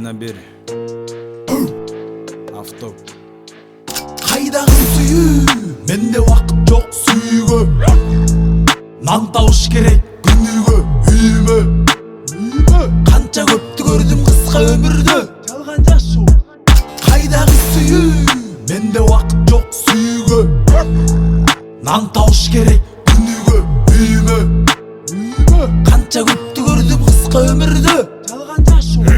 жана бир авто. Кайдагы сүйүү, менде убакыт жок сүйүүгө. Нан табыш керек күнүгө, үйүмө. Канча көптү көрдүм кыска өмүрдө, жалган жашоо. Кайдагы сүйүү, менде убакыт жок сүйүүгө. Нан табыш керек күнүгө, үйүмө. Канча көптү көрдүм кыска өмүрдө, жалган жашоо.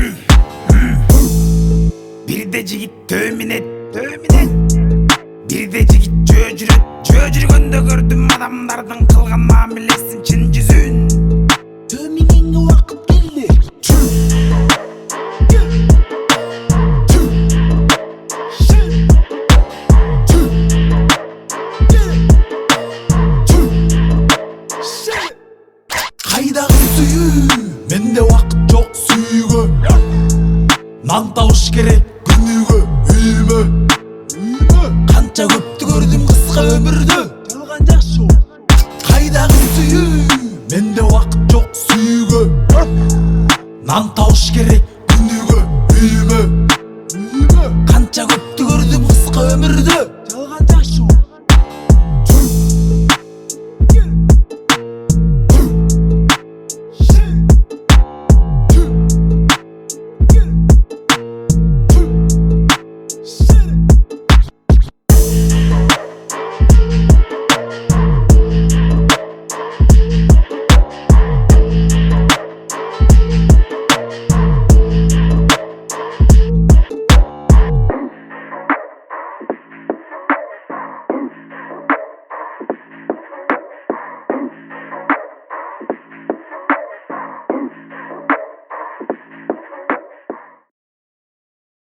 Бирде жигит төминет бирде жигит жөө жүргөндө көрдүм адамдардын кылган мамилесин чын жүзүн. Төмиңеңе убакыт келди. Кайдагы сүйүү, менде убакыт жок сүйүүгө. Нан табыш керек күнүгө, үйүмө. Канча көптү көрдүм кыска өмүрдө,